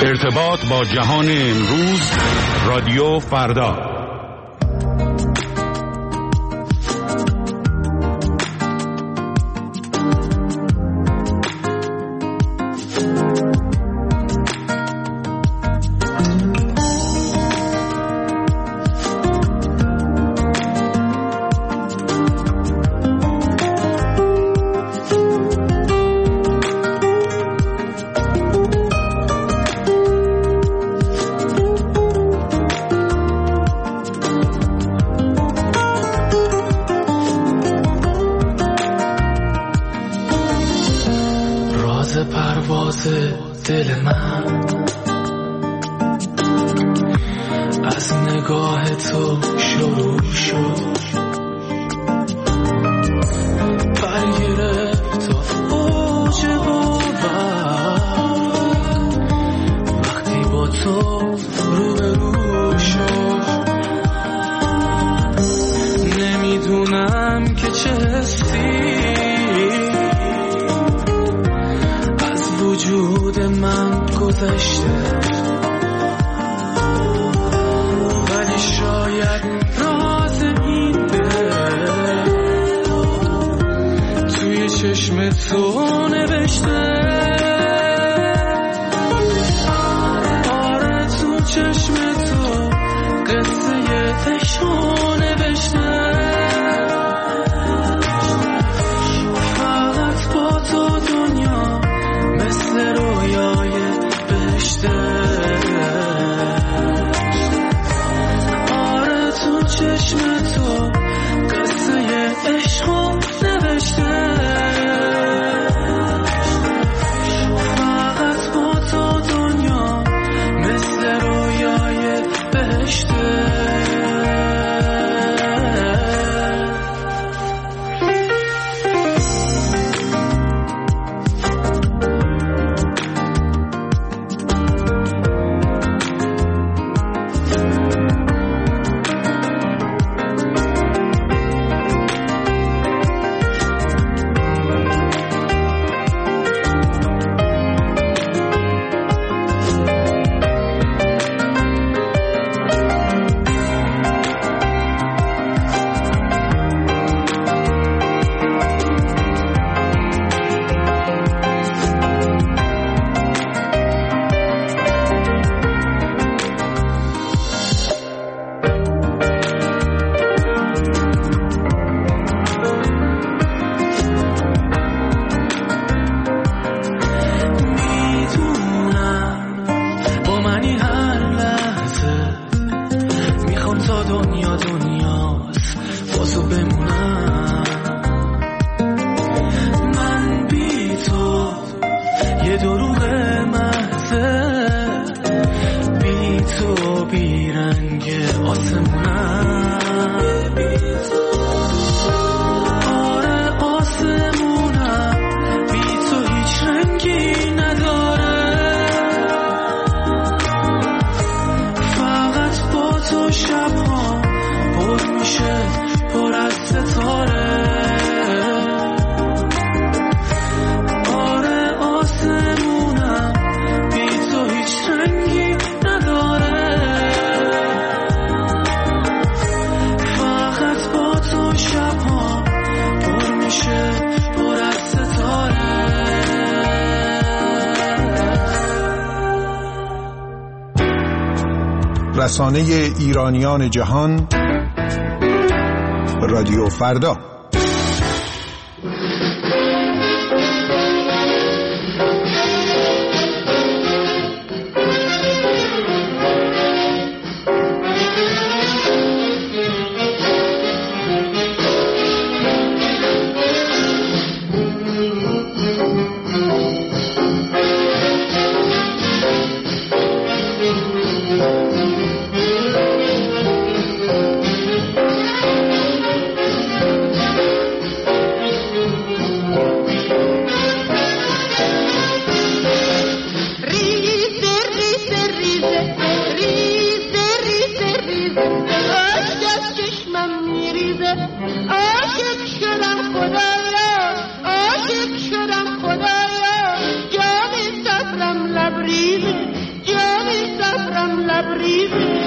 ارتباط با جهان امروز، رادیو فردا. پرواز دل من از نگاه تو شروع شد، برگرفت تا اوج باور وقتی با تو روبرو شد. نمیدونم که چه حسی وجود من گذشته، ولی شاید راز این دل توی چشم تو نوشته. آره تو چشم تو قصه عشق نوشته. فقط با تو دنیا مثل رویای بهشته. آره تو چشم تو قصه عشق نوشته. فقط با تو دنیا مثل رویای بهشته. رسانه ایرانیان جهان، رادیو فردا. عاشق شدم خدایا، جان صبرم لبریزه، صبرم لبریزه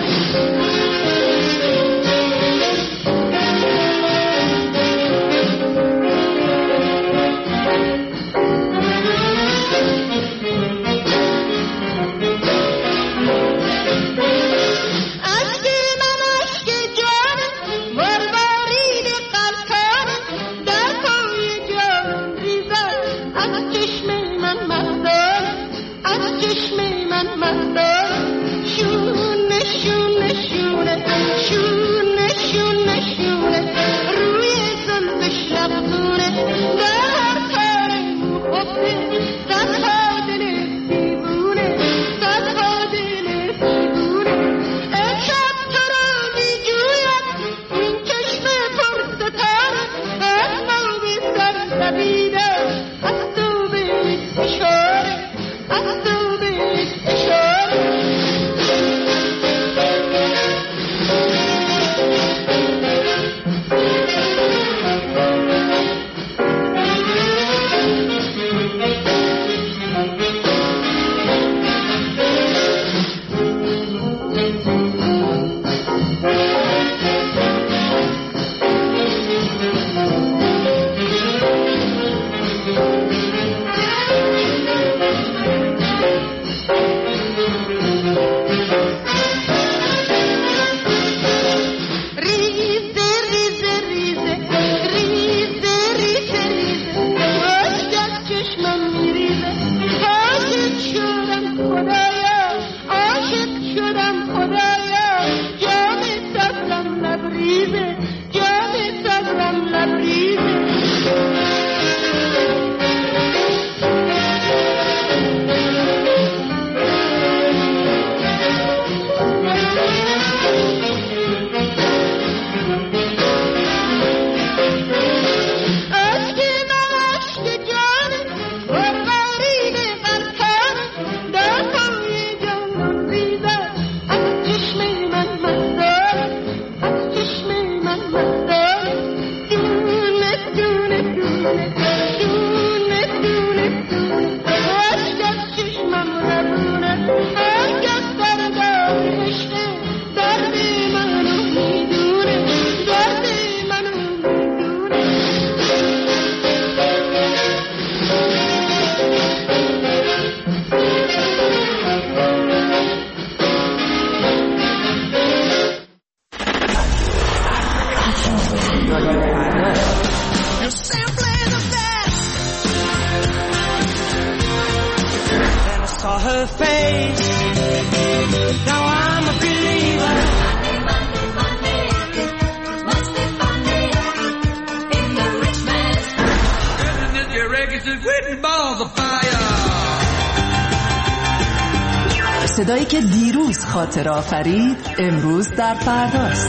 صدایی که دیروز خاطر آفرید امروز در فرداست.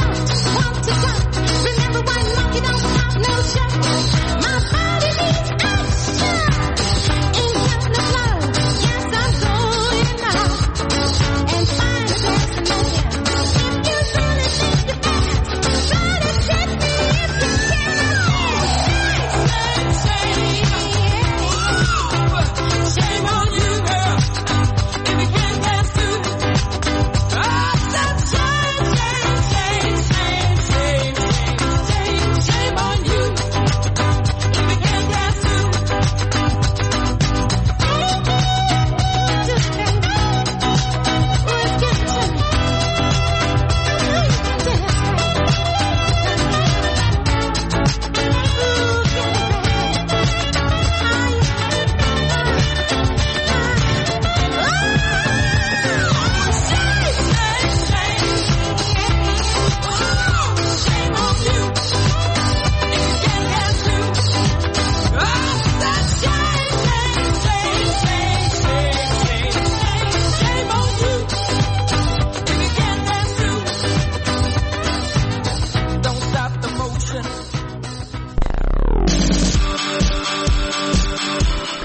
My body needs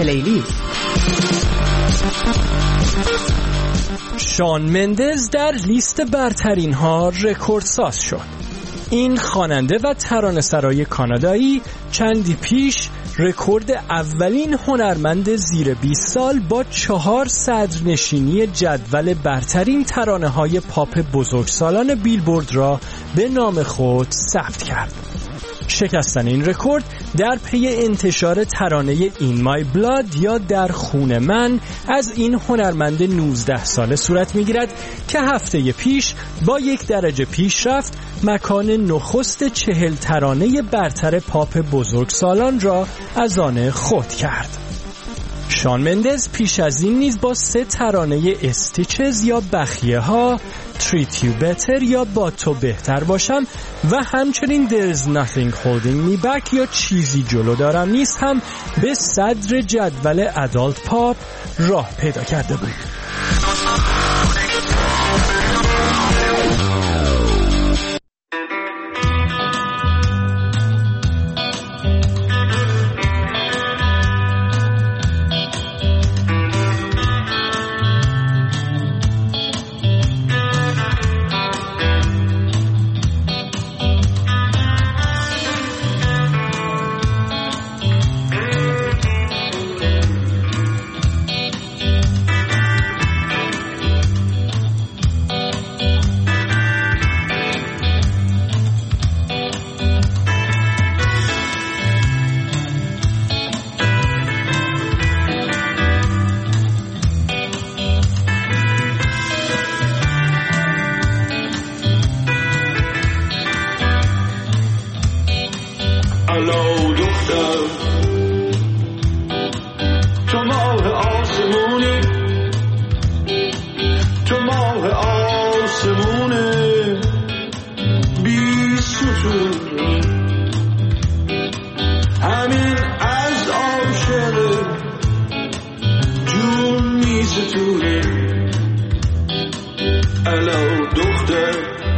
پلیلیست. شان مندز در لیست برترین ها رکوردساز شد. این خواننده و ترانه‌سرای کانادایی چندی پیش رکورد اولین هنرمند زیر 20 سال با 4 صدرنشینی جدول برترین ترانه‌های پاپ بزرگسالان بیلبورد را به نام خود ثبت کرد. شکستن این رکورد در پی انتشار ترانه این مای بلاد یا در خون من از این هنرمند 19 ساله صورت می‌گیرد که هفته پیش با 1 درجه پیشرفت مکان نخست 40 ترانه برتر پاپ بزرگسالان را از آن خود کرد. شان مندز پیش از این نیز با 3 ترانه استیچز یا بخیه ها، Treat You Better یا با تو بهتر باشم و همچنین There's Nothing Holding Me Back یا چیزی جلو دارم نیست هم به صدر جدول ادالت پاپ راه پیدا کرده بود. الو دختر تو ماه آسمونی، تو ماه آسمونه بی ستون، همین از عاشق جون می ستونه. الو دختر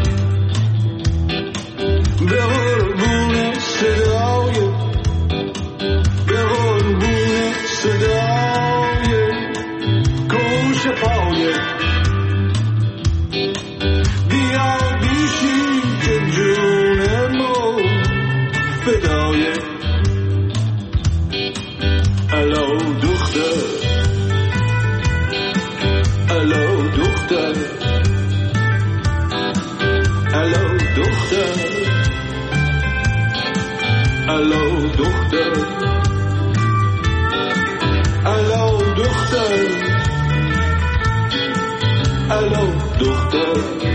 به قربون صدای، به قربون صدای کوش پای، بیا بیشی که جون ما فدای. الو دختر، الو دختر، الو دختر، الو دختر، الو دختر، الو دختر.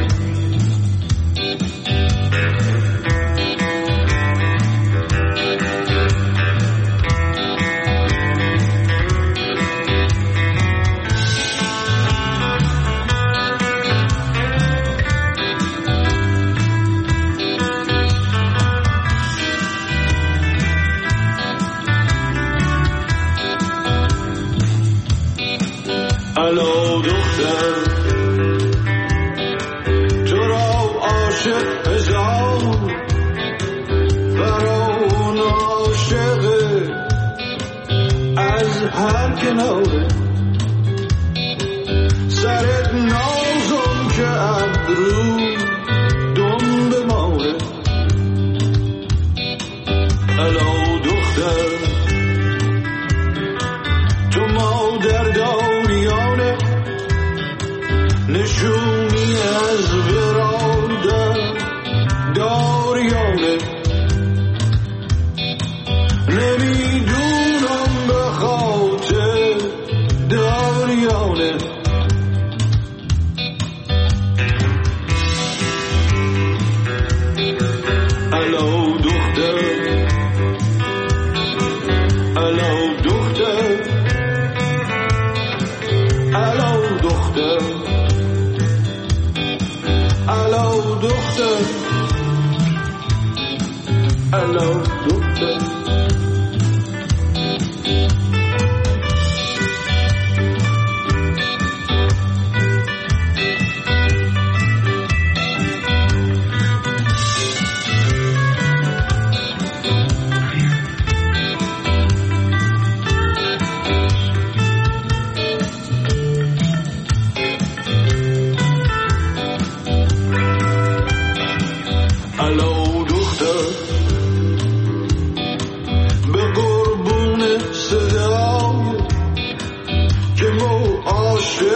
الو دختر تو را عاشق هزار، برا اون عاشق از هر کناره، سرت نازم که ابرو دم بماره. الو دختر تو مادر داریانه، نشونی از برادر داریانه، نمیدونم به خاطر داریانه. الو دختر، الو دختر، الو دختر، الو دختر، الو دختر.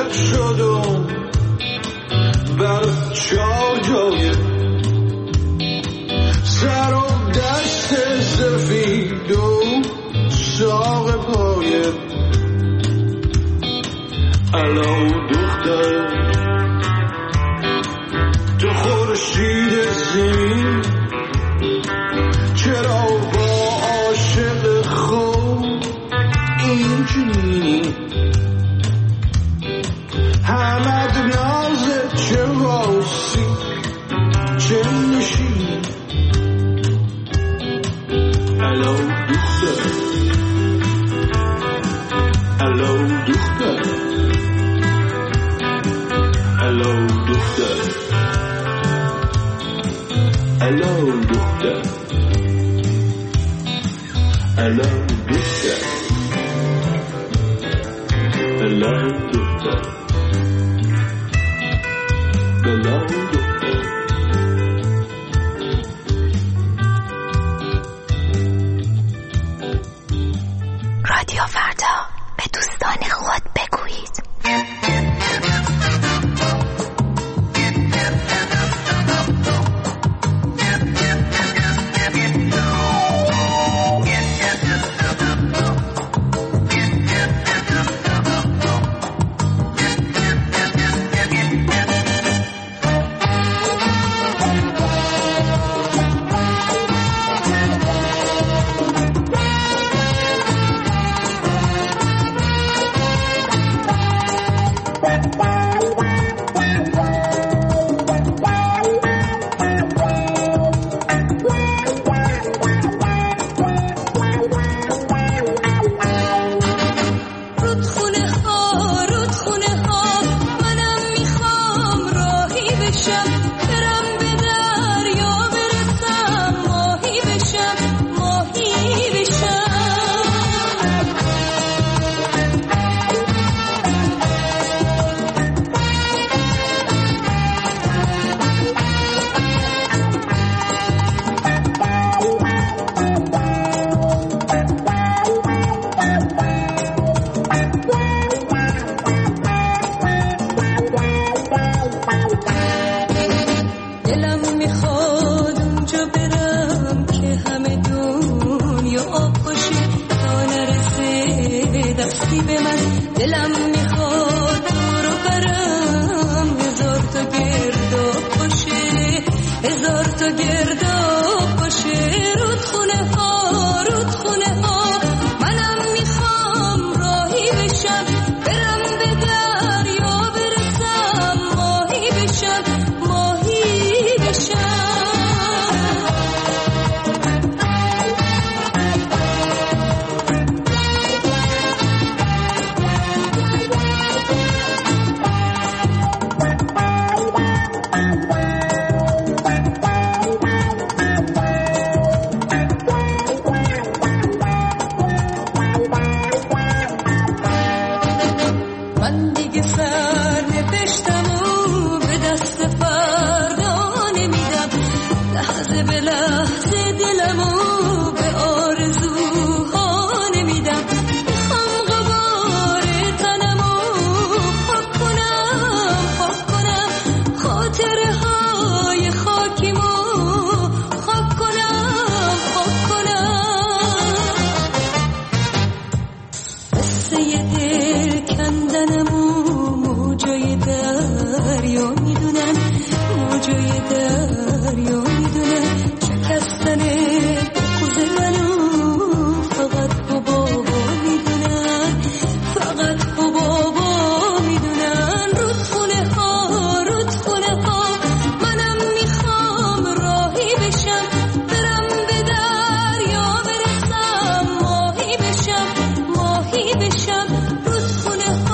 عاشق شدم بر 4 جای سر و دست سفید و ساق پایه. الو دختر تو خورشید زمین چرا با عاشق خود اینجوری؟ همد نازه چه واسی چه نشین. الو دختر الو دختر الو دختر الو دختر الو دختر الو دختر الو دختر. رادیو فردا، به دوستان خود بگویید.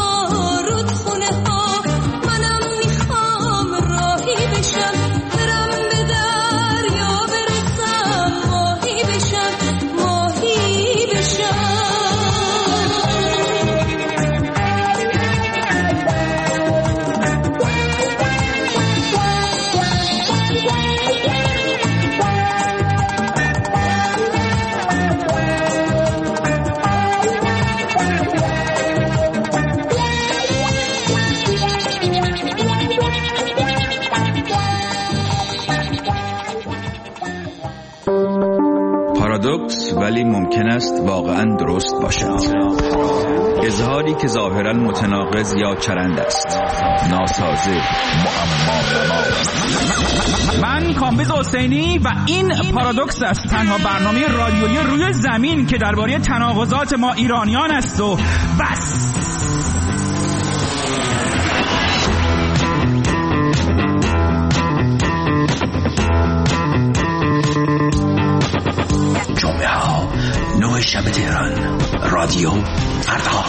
رودخونه ها منم میخوام راهی بشم برم ولی ممکن است واقعا درست باشد. اظهاری که ظاهرا متناقض یا چرند است، ناسازه، معما. من کامبیز حسینی و این پارادوکس است، تنها برنامه رادیویی روی زمین که درباره تناقضات ما ایرانیان است و بس. جمعه ها 9 شب تهران، رادیو فردا.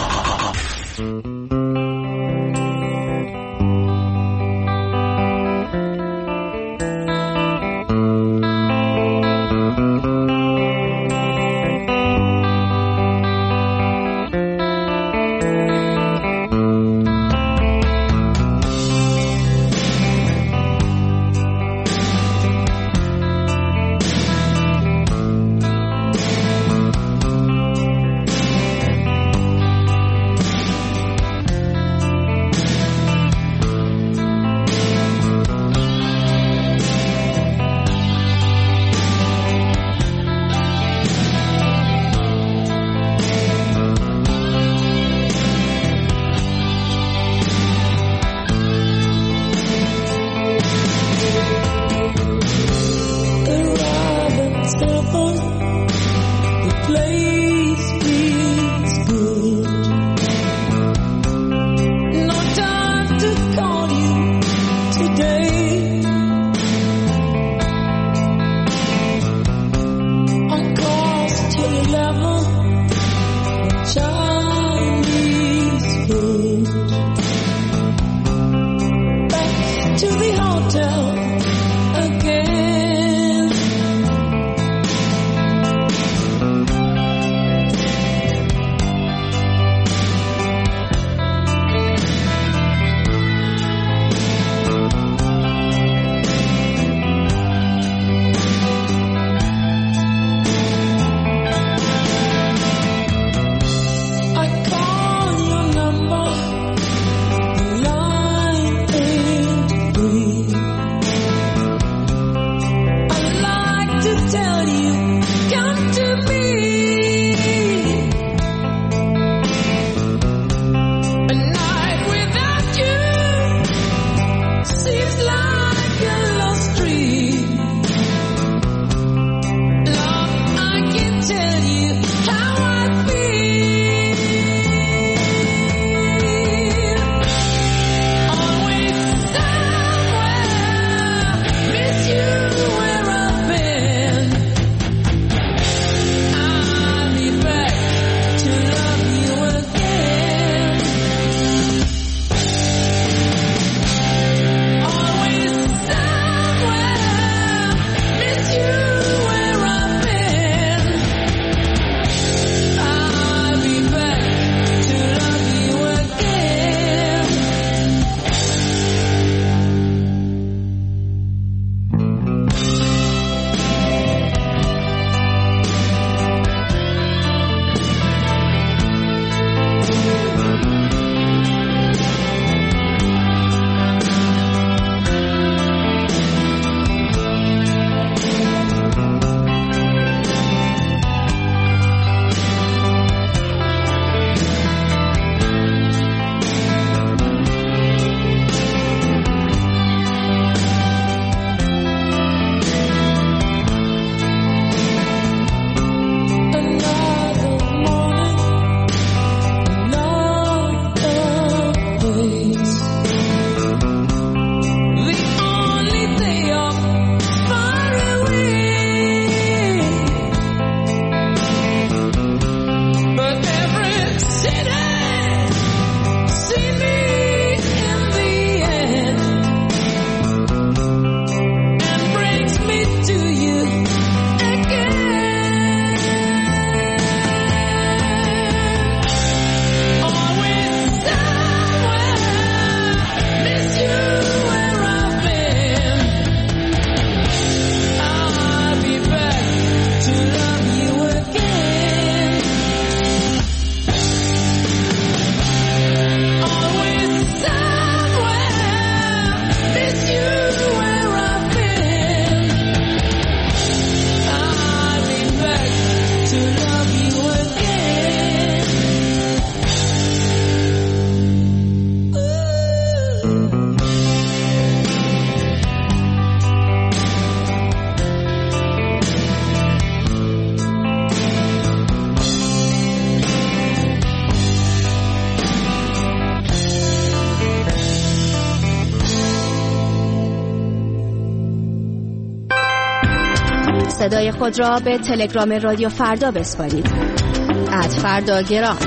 صدای خود را به تلگرام رادیو فردا بسپارید. @فرداگرام.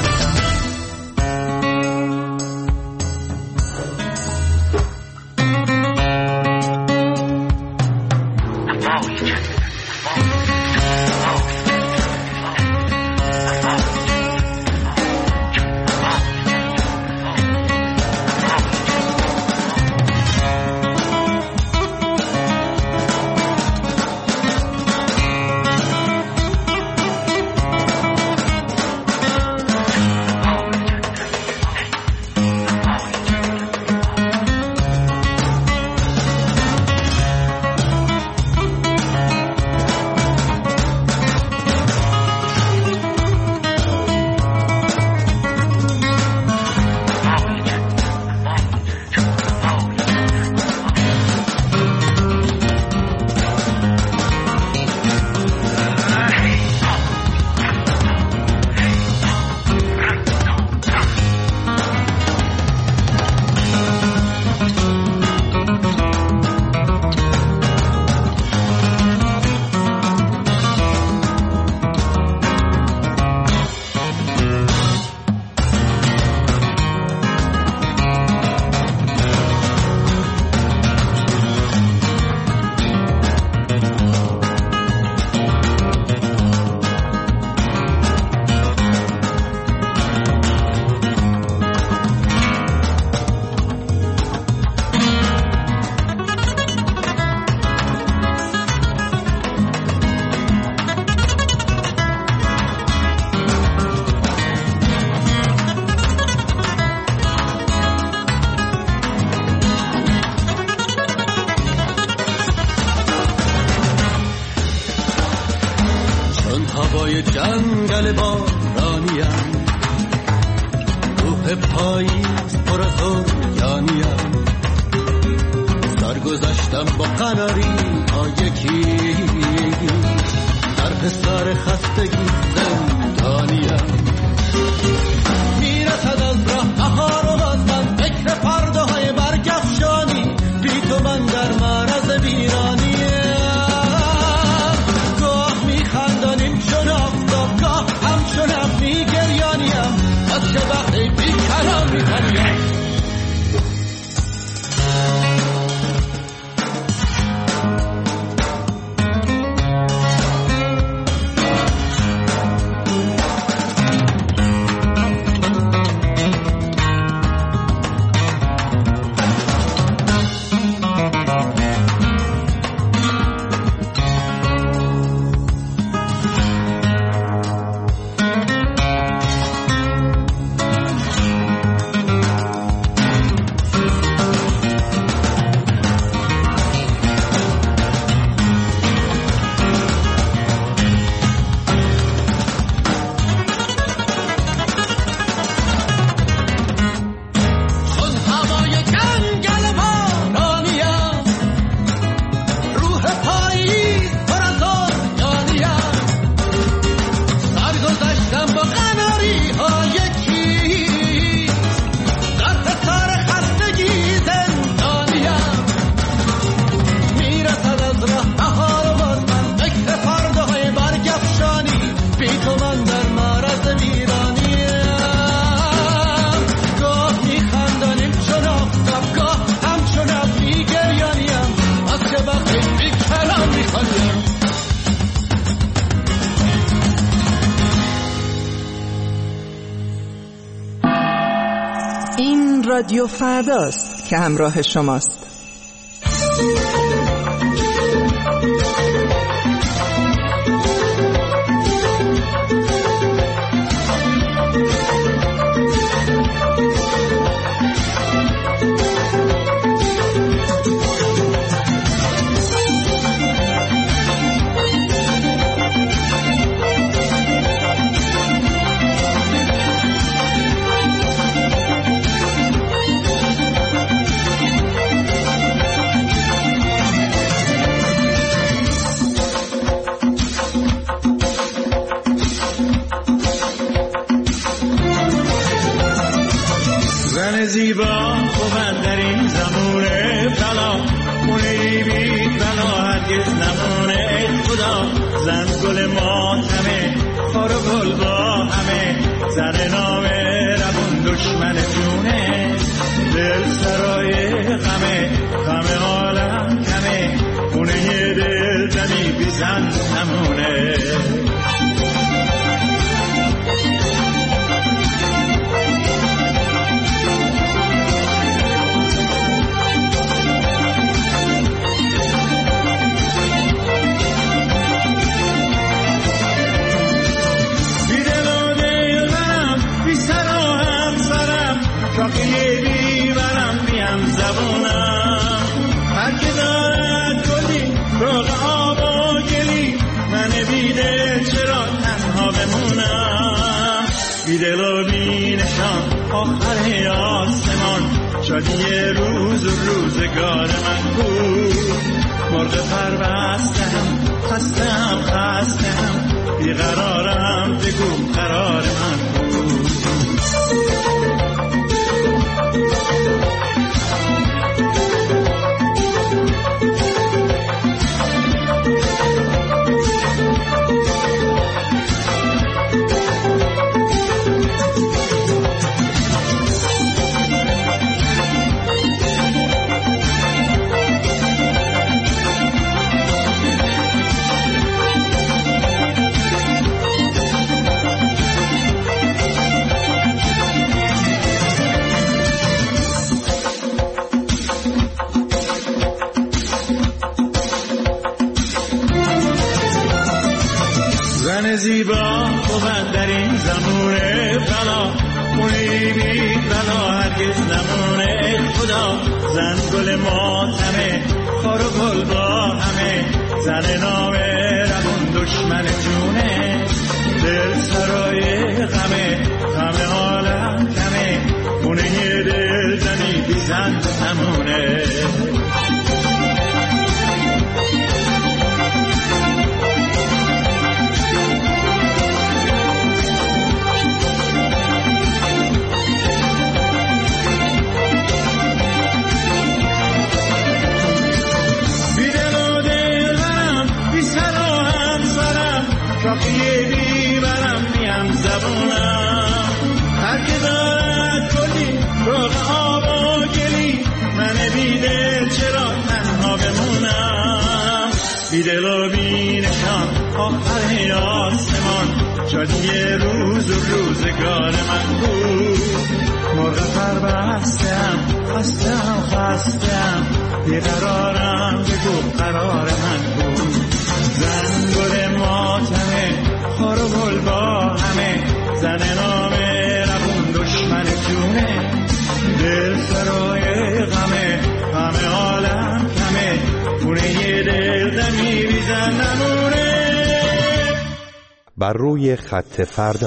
جنگل بارانیم، روح پاییز پر از اوریانیم، سرگذشتم با قناری ها یکی، در حصار خستگی زندانیم، میرسد از راه بهار و باز من فکر فرداهای برگفشانی، بی تو من در معرض ویرانیم، گاه میخندانیم چون آفتاب، گاه همچون ابری گریانیم، از چه وقتی بی کلام میخوانیم. رادیو فرداست که همراه شماست. زن گل ماتمه خار و گل با همه زن نام روون دشمن جونه دل سرای غمه غم عالم کمه خونه دل زنی بی زن نمونه شاقیه بیورم بیم زبونم هر که دارد گلی روغ آب و گلی من بیده چرا تنها بمونم بیدل و بینشان آخر آسمان شادی روز و روزگار من بود مرغ پر بستم خستم بیقرارم بگو قرار من بود زیبا بود در این زمونه بلا خونی بی بلا هرگز نمونه خدا زن گل ماتمه خار و گل با همه زن نام روون دشمن جونه دل سرای غمه غم عالم کمه خونه دل زنی بی زن نمونه شاقیه بیورم میم زبونم هر که دارد گلی روغ آب و گلی من بیده چرا تنها بمونم بیدل و بینشان آخر آسمان شادی روز و روزگار من بود مرغ پر بستم خستم بیقرارم بگو قرار من بود زن گل ماتمه خار و گل با همه زن نام روون دشمن جونه دل سرای غم عالم کمه خونه دل زنی بی زن نمونه. بر روی خط فردا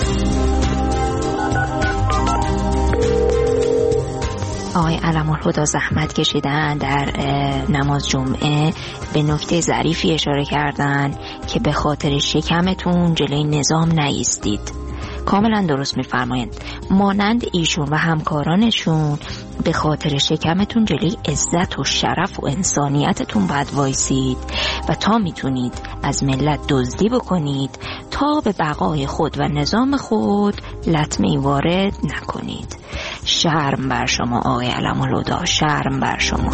آقای علم‌الهدی زحمت کشیدن در نماز جمعه به نکته ظریفی اشاره کردن که به خاطر شکمتون جلوی نظام نایستید. کاملا درست میفرمایند. مانند ایشون و همکارانشون به خاطر شکمتون جلوی عزت و شرف و انسانیتتون باید وایسید و تا میتونید از ملت دزدی بکنید تا به بقای خود و نظام خود لطمه‌ای وارد نکنید. شرم بر شما آقای علم‌الهدی، شرم بر شما.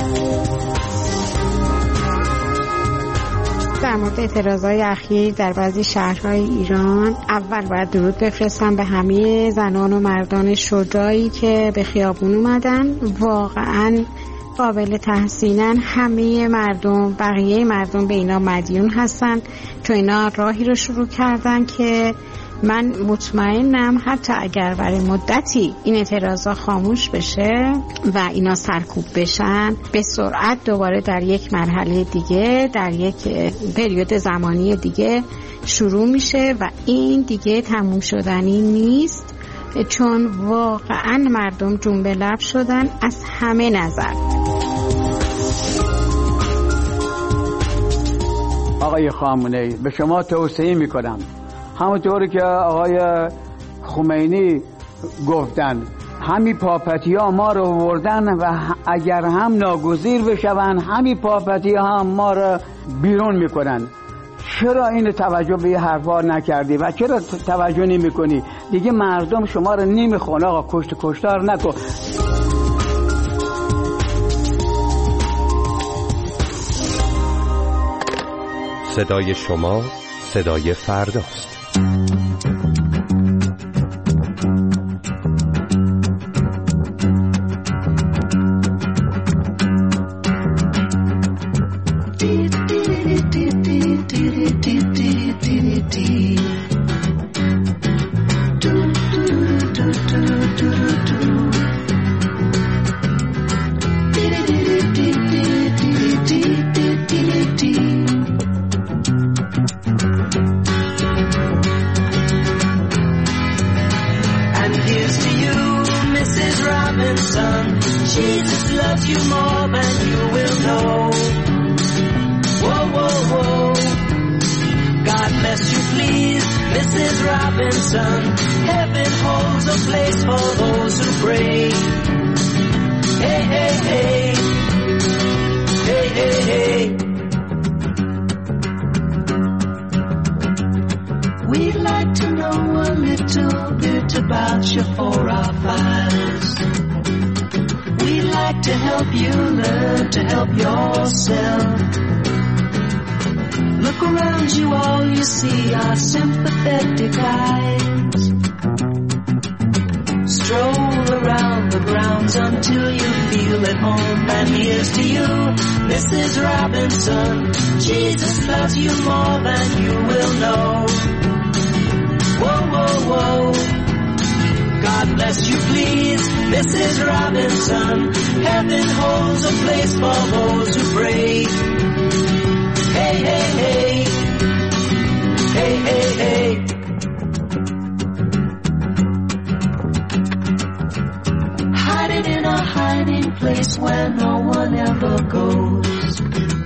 در مورد اعتراضهای اخیر در بعضی شهرهای ایران، اول باید درود بفرستم به همه زنان و مردان شجاعی که به خیابون اومدن. واقعاً قابل تحسینن. همه مردم، بقیه مردم به اینا مدیون هستن چون اینا راهی رو شروع کردن که من مطمئنم حتی اگر برای مدتی این اعتراضا خاموش بشه و اینا سرکوب بشن، به سرعت دوباره در یک مرحله دیگه، در یک پریود زمانی دیگه شروع میشه و این دیگه تموم شدنی نیست، چون واقعا مردم جنب لب شدن از همه نظر. آقای خامنه‌ای، به شما توصیه میکنم همونطوری که آقای خمینی گفتن، همین پاپتی ها ما رو وردن و اگر هم ناگزیر بشون همین پاپتی ها ما رو بیرون میکنن. چرا این توجه به حرفا نکردی و چرا توجه نمی کنی؟ دیگه مردم شما رو نمیخوان آقا، کشتار نکن. صدای شما صدای فرداست. Jesus loves you more than you will know. Whoa, whoa, whoa. God bless you, please, Mrs. Robinson. Heaven holds a place for those who pray. Hey, hey, hey. Hey, hey, hey. We'd like to know a little bit about you for our files. We'd like to help you learn to help yourself. Look around you, all you see are sympathetic eyes. Stroll around the grounds until you feel at home. And here's to you, Mrs. Robinson. Jesus loves you more than you will know. Whoa, whoa, whoa. God bless you, please, Mrs. Robinson. Heaven holds a place for those who pray. Hey, hey, hey. Hey, hey, hey. Hide it in a hiding place where no one ever goes.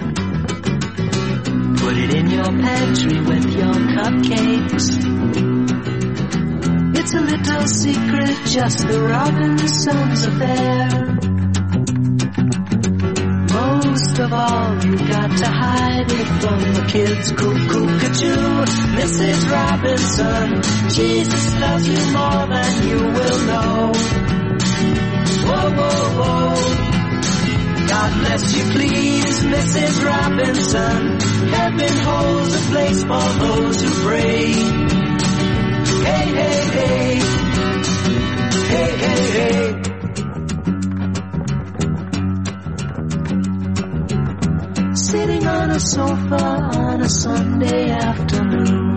Put it in your pantry with your cupcakes. It's a little secret, just the Robinsons' affair. Most of all, you got to hide it from the kids. Cuckoo-ca-choo, Mrs. Robinson. Jesus loves you more than you will know. Whoa, whoa, whoa. God bless you, please, Mrs. Robinson. Heaven holds a place for those who pray. Hey, hey, hey. Hey, hey, hey. Sitting on a sofa on a Sunday afternoon,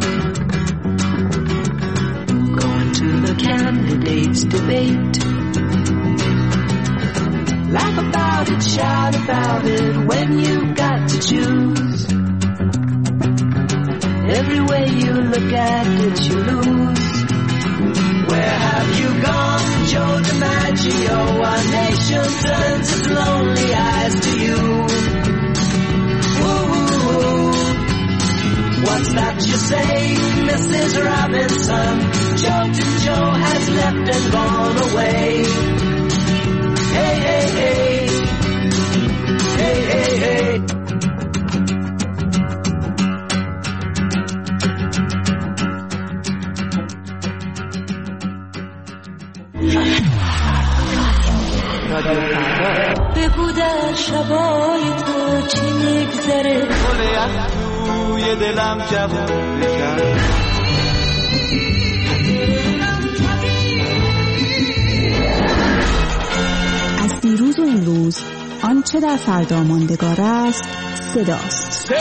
going to the candidates' debate. Laugh about it, shout about it when you've got to choose. Every way you look at it, you lose. Where have you gone, Joe DiMaggio? Our nation turns its lonely eyes to you. Ooh, what's that you say, Mrs. Robinson? Joe has left and gone away. Hey, hey, hey. Hey, hey, hey. بگو در شبای تو چی میگذره گل یخ توی دلم جوون بکن از دیروز و امروز آنچه در فردا ماندگار است صداست.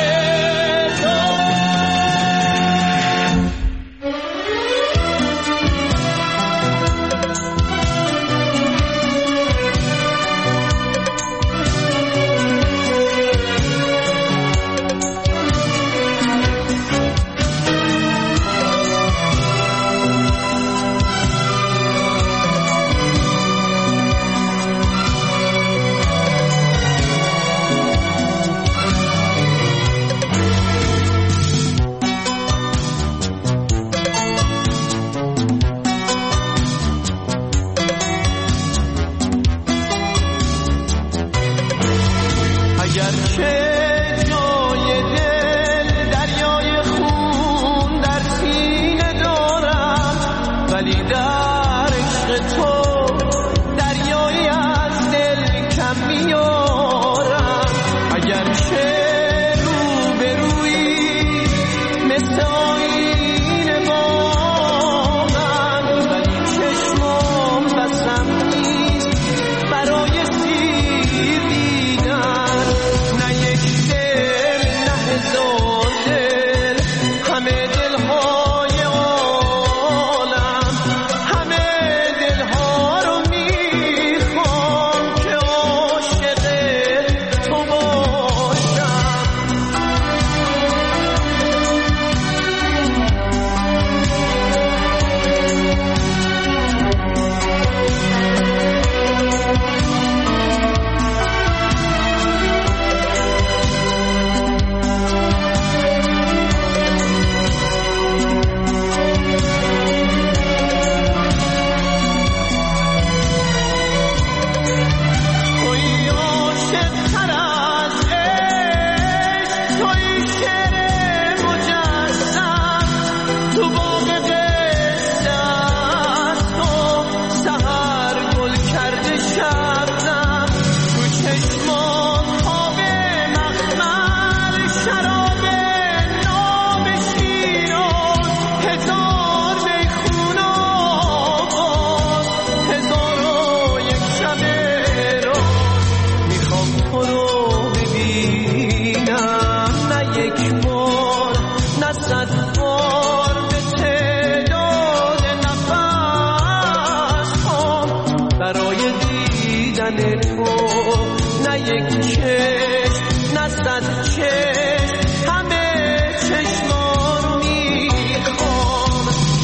نه یک چشم نه صد چشم همه چشما رو میخوام.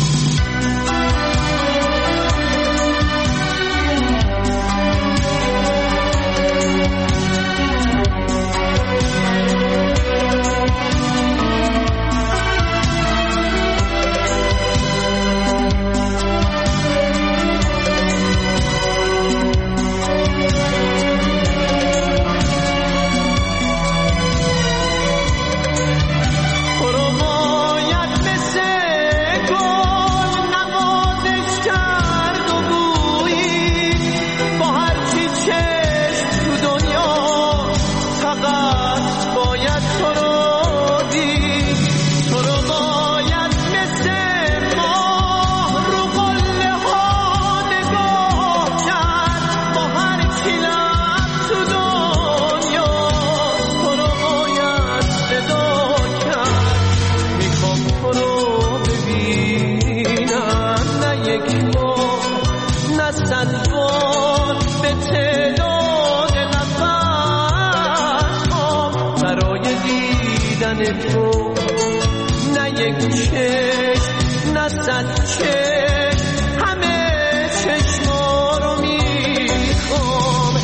تو نه یک چشم نه صد چشم همه چشما رو میخوام.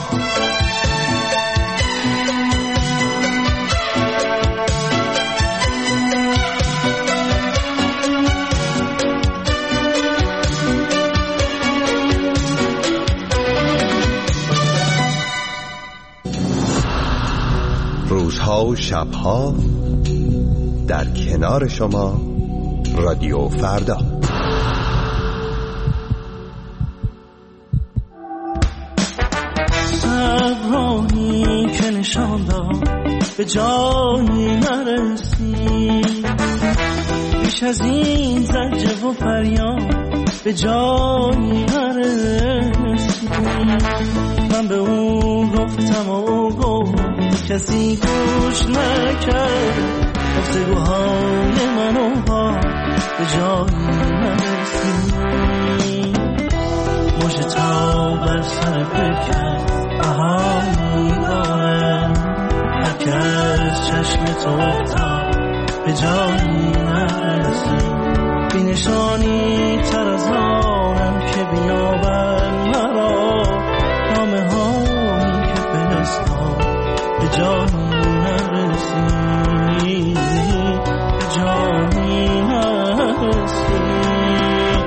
روزها و شبها در کنار شما رادیو فردا. صبرانی که نشان داد به جایی نرسی، بیش از این زجر و فریاد به جایی نرسی. من به اون گفتم و او گفت کسی گوش نکرد، گفتگوهای منو با به جایی نرسید. مژه تا بر سر پیکر بهایی دارم، هر که از چشم تو افتاد به جایی نرسید. بی نشانی تر از آنم که بیابن مرا، نامه هایی که فرستاد به جایی نرسید، به جایی نرسید.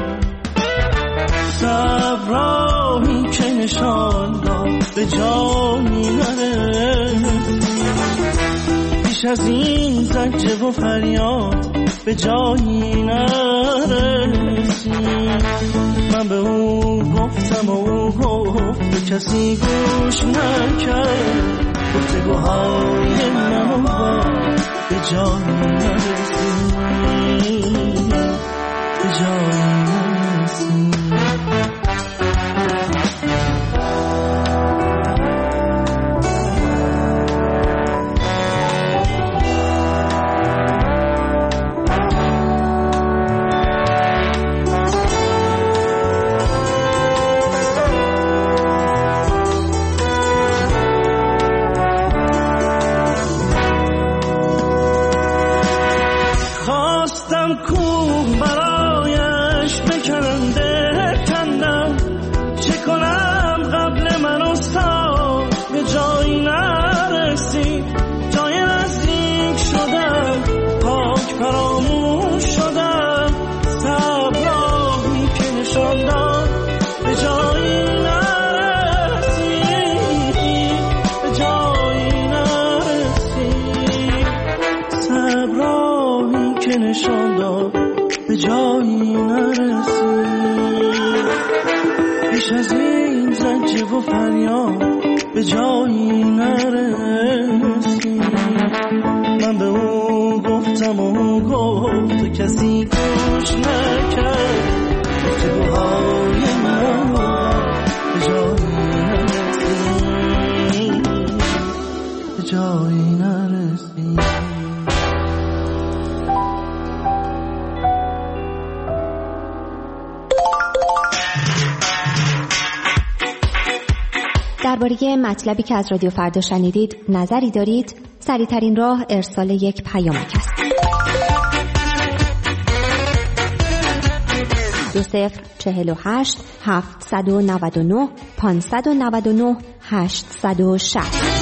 صبرایی که نشان داد به جایی نرسید، بیش از این زجر و فریاد به جایی نرسید. من به او گفتم و او گفت به کسی گوش نکرد، گفتگوهای منو با به جایی نرسید، به جایی نرسید. به جایی نرسید، بیش از این زجر و فریاد به جایی نرسید. من به او گفتم و او گفت کسی گوش نکرد، گفتگوهای من به جایی نرسید، به جایی نرسید. در درباره مطلبی که از رادیو فردا شنیدید نظری دارید؟ سریع‌ترین راه ارسال یک پیامک است. 2048 799 599 860.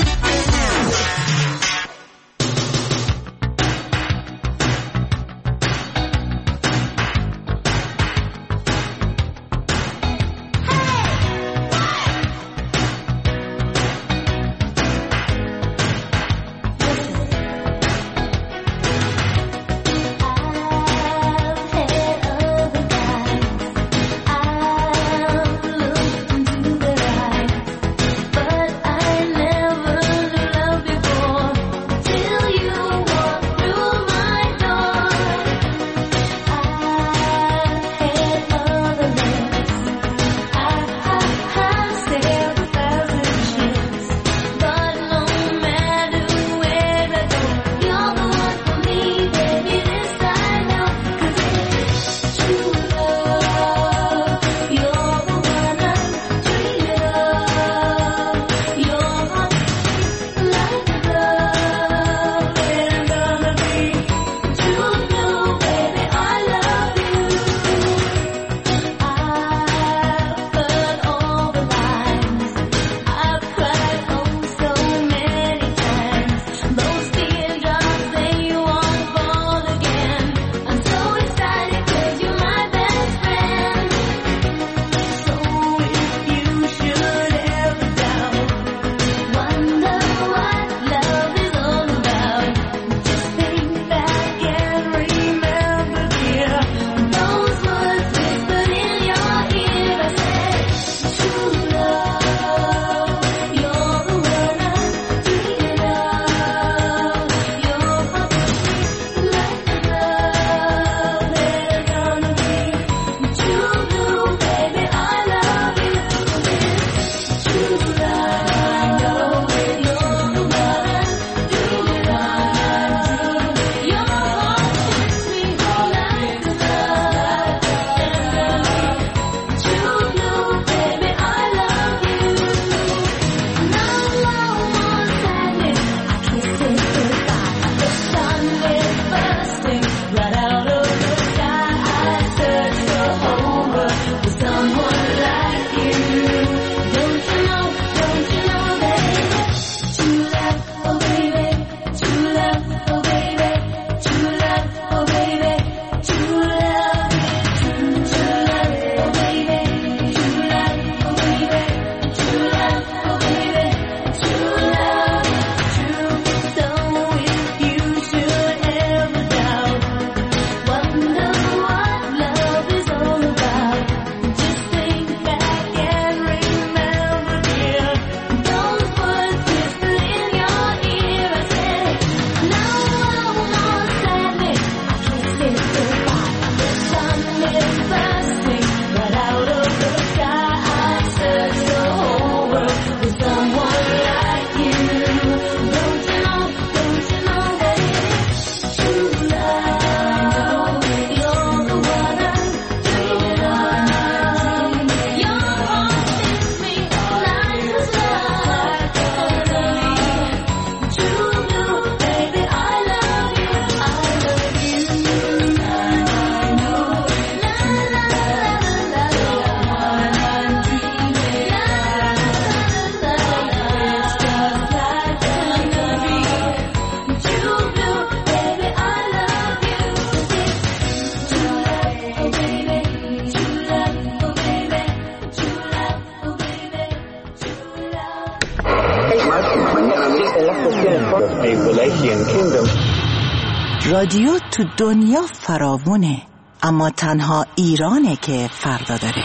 رادیو تو دنیا فراوونه، اما تنها ایرانه که فردا داره.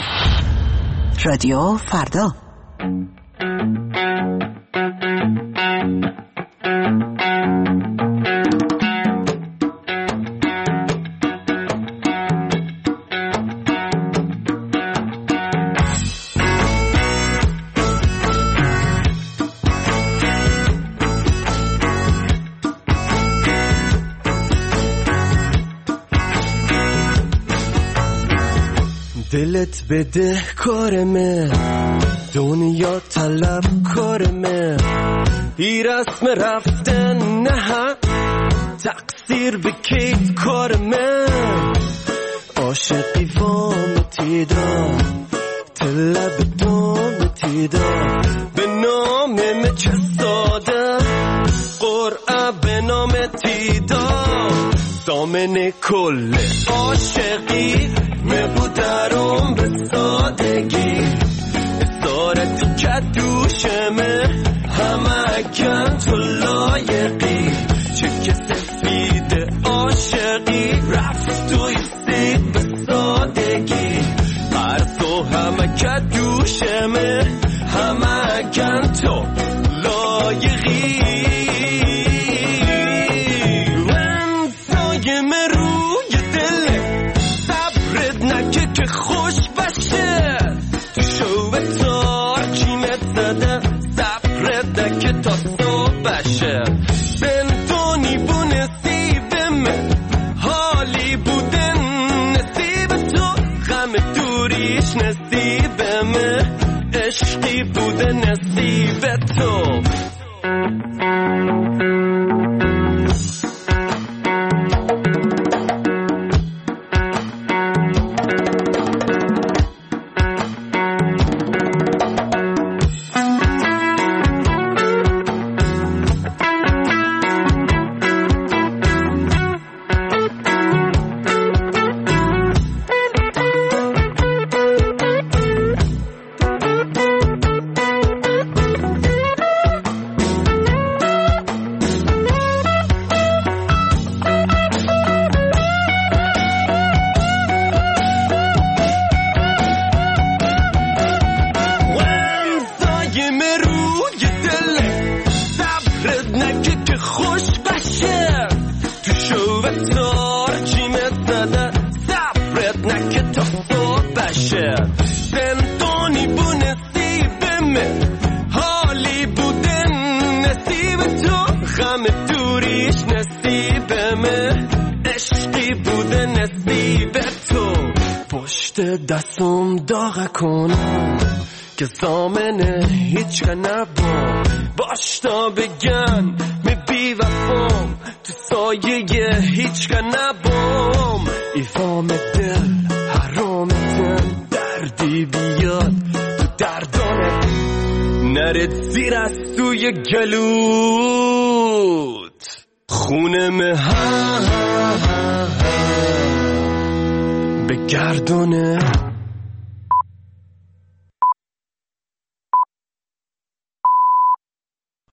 رادیو فردا. دلت بده کارمه دنیا طلب کارمه ای رسم رفتن نه تقصیر بکید کارمه عاشقی وام تیدا طلب دام تیدا به نام چه ساده قرعه به نام تیدا دامن کل عاشقی مبودرم به سادگی اسارتی که دوشمه همه کن تو لایقی چه که سفید عاشقی رفت و ایستید به سادگی هر تو همه که دوشمه همه کن تو لایقی خوش بشه تو شو به تار کیمت زده صبرت نکه تا صبح بشه زندونی بو نصیبمه حالی بودن نصیب تو غم دوریش نصیبمه عشقی بوده نصیب تو دستم داغ کنم که زامنه هیچ که نبام باش تا بگن می بی وفام تو سایه هیچ که نبام ایفام دل حرامتن دردی بیاد تو دردانت نرد زیر از توی گلوت خونه به گردونه